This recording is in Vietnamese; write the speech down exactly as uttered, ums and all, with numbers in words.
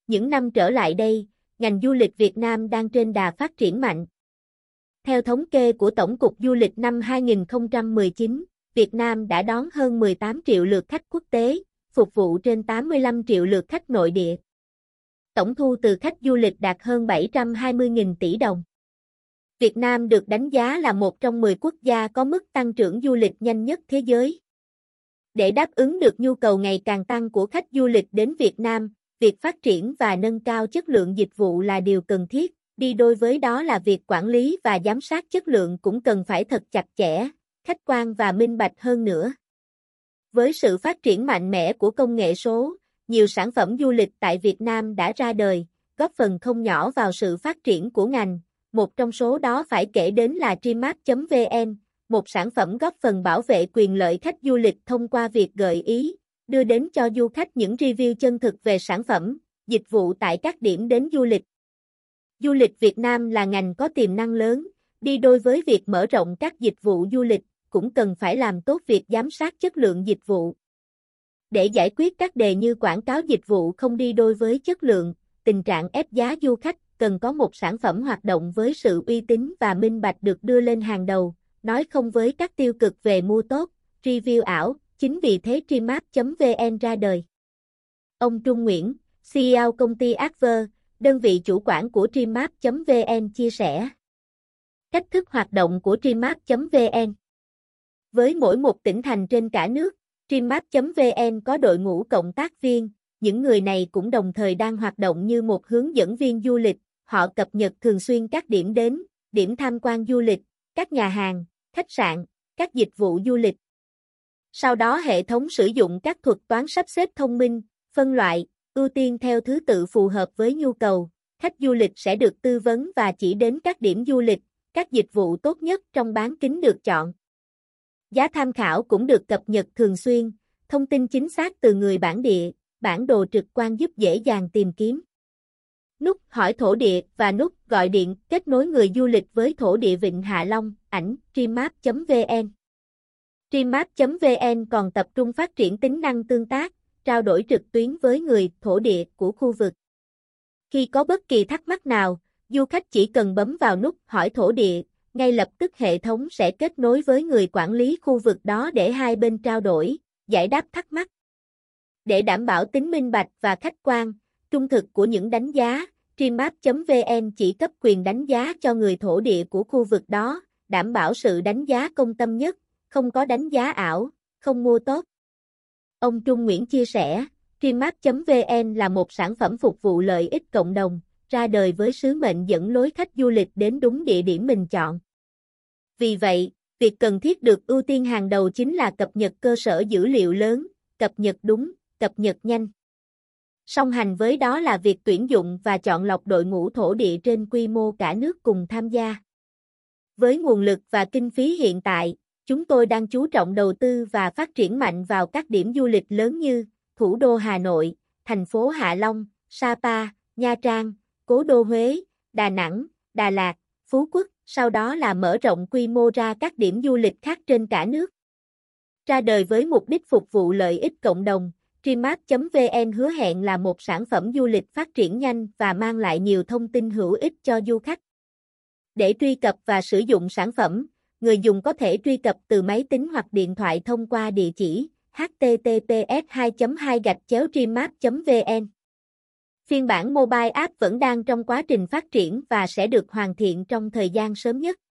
Những năm trở lại đây, ngành du lịch Việt Nam đang trên đà phát triển mạnh. Theo thống kê của Tổng cục Du lịch năm hai nghìn không trăm mười chín, Việt Nam đã đón hơn mười tám triệu lượt khách quốc tế, phục vụ trên tám mươi lăm triệu lượt khách nội địa. Tổng thu từ khách du lịch đạt hơn bảy trăm hai mươi nghìn tỷ đồng. Việt Nam được đánh giá là một trong mười quốc gia có mức tăng trưởng du lịch nhanh nhất thế giới. Để đáp ứng được nhu cầu ngày càng tăng của khách du lịch đến Việt Nam, việc phát triển và nâng cao chất lượng dịch vụ là điều cần thiết, đi đôi với đó là việc quản lý và giám sát chất lượng cũng cần phải thật chặt chẽ, khách quan và minh bạch hơn nữa. Với sự phát triển mạnh mẽ của công nghệ số, nhiều sản phẩm du lịch tại Việt Nam đã ra đời, góp phần không nhỏ vào sự phát triển của ngành. Một trong số đó phải kể đến là Tripmap chấm vn, một sản phẩm góp phần bảo vệ quyền lợi khách du lịch thông qua việc gợi ý, đưa đến cho du khách những review chân thực về sản phẩm, dịch vụ tại các điểm đến du lịch. Du lịch Việt Nam là ngành có tiềm năng lớn, đi đôi với việc mở rộng các dịch vụ du lịch, cũng cần phải làm tốt việc giám sát chất lượng dịch vụ. Để giải quyết các đề như quảng cáo dịch vụ không đi đôi với chất lượng, tình trạng ép giá du khách, cần có một sản phẩm hoạt động với sự uy tín và minh bạch được đưa lên hàng đầu, nói không với các tiêu cực về mua tốt, review ảo, chính vì thế Tripmap chấm vn ra đời. Ông Trung Nguyễn, xê e ô công ty Adver, đơn vị chủ quản của Tripmap chấm vn chia sẻ cách thức hoạt động của Tripmap chấm vn. Với mỗi một tỉnh thành trên cả nước, Tripmap chấm vn có đội ngũ cộng tác viên, những người này cũng đồng thời đang hoạt động như một hướng dẫn viên du lịch, họ cập nhật thường xuyên các điểm đến, điểm tham quan du lịch, các nhà hàng, khách sạn, các dịch vụ du lịch. Sau đó hệ thống sử dụng các thuật toán sắp xếp thông minh, phân loại, ưu tiên theo thứ tự phù hợp với nhu cầu, khách du lịch sẽ được tư vấn và chỉ đến các điểm du lịch, các dịch vụ tốt nhất trong bán kính được chọn. Giá tham khảo cũng được cập nhật thường xuyên, thông tin chính xác từ người bản địa, bản đồ trực quan giúp dễ dàng tìm kiếm. Nút hỏi thổ địa và nút gọi điện kết nối người du lịch với thổ địa Vịnh Hạ Long, ảnh Tripmap chấm vn. Tripmap chấm vn còn tập trung phát triển tính năng tương tác, trao đổi trực tuyến với người thổ địa của khu vực. Khi có bất kỳ thắc mắc nào, du khách chỉ cần bấm vào nút hỏi thổ địa, ngay lập tức hệ thống sẽ kết nối với người quản lý khu vực đó để hai bên trao đổi, giải đáp thắc mắc. Để đảm bảo tính minh bạch và khách quan, trung thực của những đánh giá, Tripmap chấm vn chỉ cấp quyền đánh giá cho người thổ địa của khu vực đó, đảm bảo sự đánh giá công tâm nhất, không có đánh giá ảo, không mua tốt. Ông Trung Nguyễn chia sẻ, Tripmap chấm vn là một sản phẩm phục vụ lợi ích cộng đồng, ra đời với sứ mệnh dẫn lối khách du lịch đến đúng địa điểm mình chọn. Vì vậy, việc cần thiết được ưu tiên hàng đầu chính là cập nhật cơ sở dữ liệu lớn, cập nhật đúng, cập nhật nhanh. Song hành với đó là việc tuyển dụng và chọn lọc đội ngũ thổ địa trên quy mô cả nước cùng tham gia. Với nguồn lực và kinh phí hiện tại, chúng tôi đang chú trọng đầu tư và phát triển mạnh vào các điểm du lịch lớn như thủ đô Hà Nội, thành phố Hạ Long, Sapa, Nha Trang, Cố đô Huế, Đà Nẵng, Đà Lạt, Phú Quốc, sau đó là mở rộng quy mô ra các điểm du lịch khác trên cả nước. Ra đời với mục đích phục vụ lợi ích cộng đồng, Tripmap chấm vn hứa hẹn là một sản phẩm du lịch phát triển nhanh và mang lại nhiều thông tin hữu ích cho du khách. Để truy cập và sử dụng sản phẩm, người dùng có thể truy cập từ máy tính hoặc điện thoại thông qua địa chỉ h t t p s hai chấm hai gạch chéo tripmap chấm vn. Phiên bản mobile app vẫn đang trong quá trình phát triển và sẽ được hoàn thiện trong thời gian sớm nhất.